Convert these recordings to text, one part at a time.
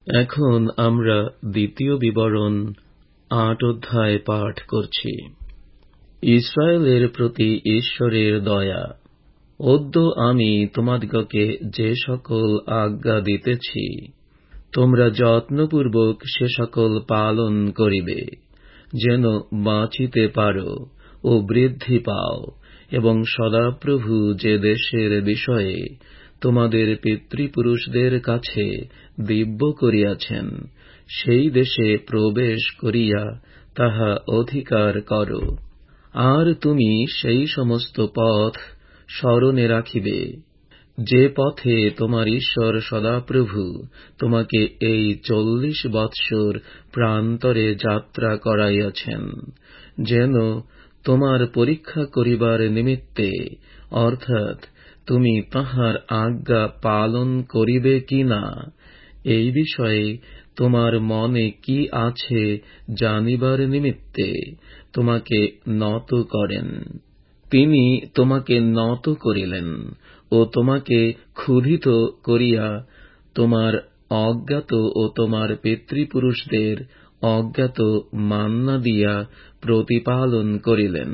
এখন আমরা দ্বিতীয় বিবরণ 8 অধ্যায় পাঠ করছি। ইসরায়েলের প্রতি ঈশ্বরের দয়া। অদ্য আমি তোমাদিগকে যে সকল আজ্ঞা দিতেছি, তোমরা যত্নপূর্বক সে সকল পালন করিবে, যেন বাঁচিতে পারো ও বৃদ্ধি পাও, এবং সদাপ্রভু যে দেশের বিষয়ে তোমাদের পিতৃপুরুষদের কাছে দিব্য করিয়াছেন, সেই দেশে প্রবেশ করিয়া তাহা অধিকার করো। আর তুমি সেই সমস্ত পথ স্মরণে রাখিবে, যে পথে তোমার ঈশ্বর সদাপ্রভু তোমাকে এই 40 বৎসর প্রান্তরে যাত্রা করাইয়াছেন, যেন তোমার পরীক্ষা করিবার নিমিত্তে, অর্থাৎ তুমি তাঁহার আজ্ঞা পালন করিবে কিনা, এই বিষয়ে তোমার মনে কি আছে জানিবার নিমিত্তে তোমাকে নত করেন। তিনি তোমাকে নত করিলেন ও তোমাকে ক্ষুধিত করিয়া তোমার অজ্ঞাত ও তোমার পিতৃপুরুষদের অজ্ঞাত মান্না দিয়া প্রতিপালন করিলেন,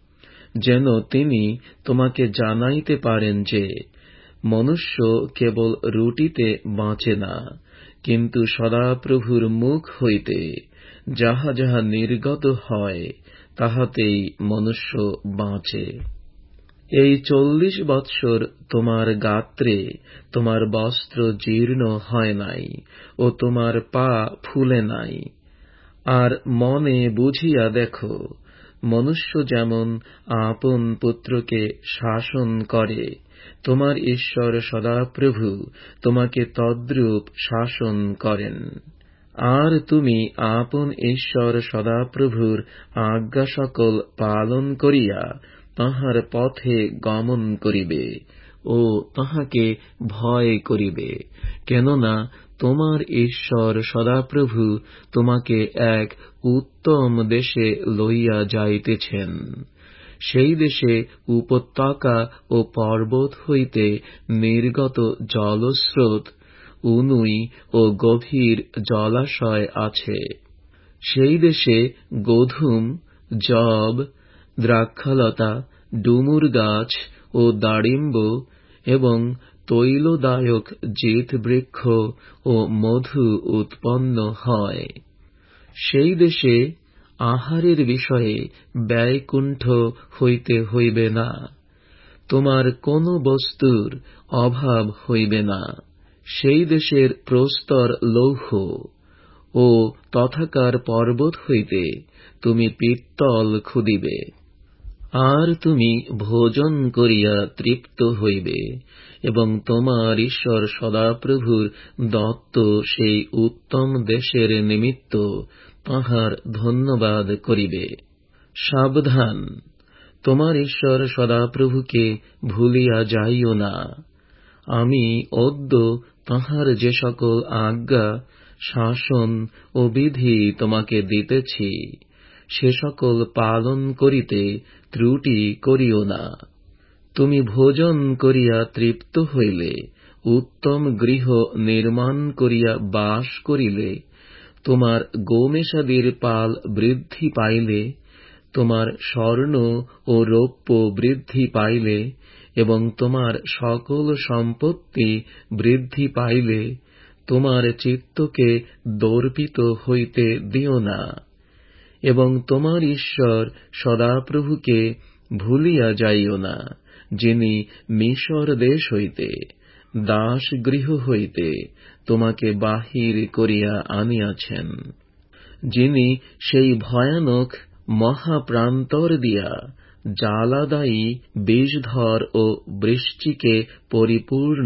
যেন তিনি তোমাকে জানাইতে পারেন যে মনুষ্য কেবল রুটিতে বাঁচে না, কিন্তু সদাপ্রভুর মুখ হইতে যাহা যাহা নির্গত হয় তাহাতেই মনুষ্য বাঁচে। এই 40 বৎসর তোমার গাত্রে তোমার বস্ত্র জীর্ণ হয় নাই ও তোমার পা ফুলে নাই। আর মনে বুঝিয়া দেখো, মনুষ্য যেমন আপন পুত্রকে শাসন করে, তোমার ঈশ্বর সদাপ্রভু তোমাকে তদ্রূপ শাসন করেন। আর তুমি আপন ঈশ্বর সদাপ্রভুর আজ্ঞা সকল পালন করিয়া তাঁহার পথে গমন করিবে ও তাঁহাকে ভয় করিবে, কেননা তোমার ঈশ্বর সদাপ্রভু তোমাকে এক উত্তম দেশে লইয়া যাইতেছেন। সেই দেশে উপত্যকা ও পর্বত হইতে নির্গত জলস্রোত, উনুই ও গভীর জলাশয় আছে। সেই দেশে গোধূম, যব, দ্রাক্ষালতা, ডুমুর গাছ ও দাড়িম্ব এবং তৈলদায়ক জিত বৃক্ষ ও মধু উৎপন্ন হয়। সেই দেশে আহারের বিষয়ে ব্যয়কুণ্ঠ হইতে হইবে না, তোমার কোন বস্তুর অভাব হইবে না। সেই দেশের প্রস্তর লৌহ ও তথাকার পর্বত হইতে তুমি পিত্তল খুদিবে। আর তুমি ভোজন করিয়া তৃপ্ত হইবে এবং তোমার ঈশ্বর সদাপ্রভুর দত্ত সেই উত্তম দেশের নিমিত্ত তাঁহার ধন্যবাদ করিবে। সাবধান, তোমার ঈশ্বর সদাপ্রভুকে ভুলিয়া যাইও না। আমি অদ্য তাঁহার যে সকল আজ্ঞা, শাসন ও বিধি তোমাকে দিতেছি, সে সকল পালন করিতে ত্রুটি করিও না। তুমি ভোজন করিয়া তৃপ্ত হইলে, উত্তম গৃহ নির্মাণ করিয়া বাস করিলে, তোমার গোমেশাদির পাল বৃদ্ধি পাইলে, তোমার স্বর্ণ ও রৌপ্য বৃদ্ধি পাইলে এবং তোমার সকল সম্পত্তি বৃদ্ধি পাইলে, তোমার চিত্তকে দর্পিত হইতে দিও না এবং তোমার ঈশ্বর সদাপ্রভুকে ভুলিয়া যাইও না, যিনি মিশর দেশ হইতে, দাসগৃহ হইতে তোমাকে বাহির করিয়া আনিয়াছেন, যিনি সেই ভয়ানক মহাপ্রান্তর দিয়া জ্বালাদায়ী বিষধর ও বৃশ্চিকে পরিপূর্ণ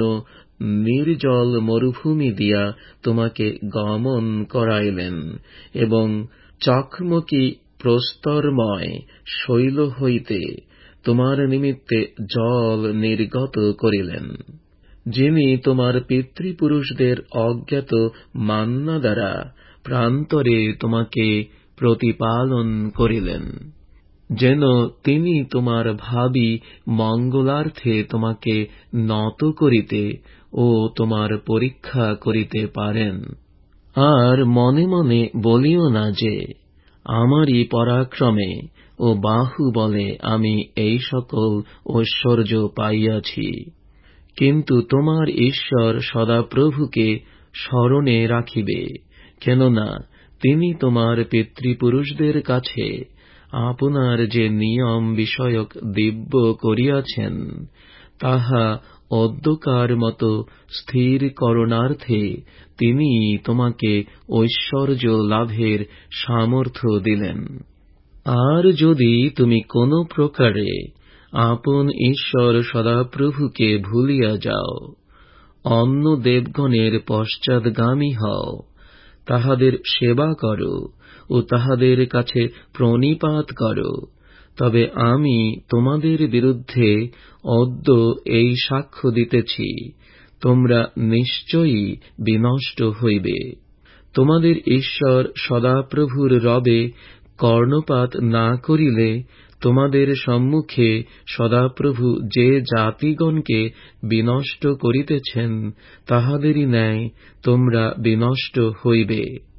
নির্জল মরুভূমি দিয়া তোমাকে গমন করাইলেন এবং চকমকি প্রস্তরময় শৈল হইতে তোমার নিমিত্তে জল নির্গত করিলেন, যিনি তোমার পিতৃপুরুষদের অজ্ঞাত মান্না দ্বারা প্রান্তরে তোমাকে প্রতিপালন করিলেন, যেন তিনি তোমার ভাবী মঙ্গলার্থে তোমাকে নত করিতে ও তোমার পরীক্ষা করিতে পারেন। আর মনে মনে বলিও না যে, আমারই পরাক্রমে ও বাহুবলে আমি এই সকল ঐশ্বর্য পাইয়াছি। কিন্তু তোমার ঈশ্বর সদাপ্রভুকে স্মরণে রাখিবে, কেননা তিনি তোমার পিতৃপুরুষদের কাছে আপনার যে নিয়ম বিষয়ক দিব্য করিয়াছেন, তাহা অদ্যকার মতো স্থির করণার্থে তিনি তোমাকে ঐশ্বর্য লাভের সামর্থ্য দিলেন। আর যদি তুমি কোন প্রকারে আপন ঈশ্বর সদাপ্রভুকে ভুলিয়া যাও, অন্য দেবগণের পশ্চাৎগামী হও, তাহাদের সেবা করো ও তাহাদের কাছে প্রণিপাত করো, তবে আমি তোমাদের বিরুদ্ধে অদ্য এই সাক্ষ্য দিতেছি, তোমরা নিশ্চয়ই বিনষ্ট হইবে। তোমাদের ঈশ্বর সদাপ্রভুর রবে কর্ণপাত না করিলে তোমাদের সম্মুখে সদাপ্রভু যে জাতিগণকে বিনষ্ট করিতেছেন, তাহাদেরই ন্যায় তোমরা বিনষ্ট হইবে।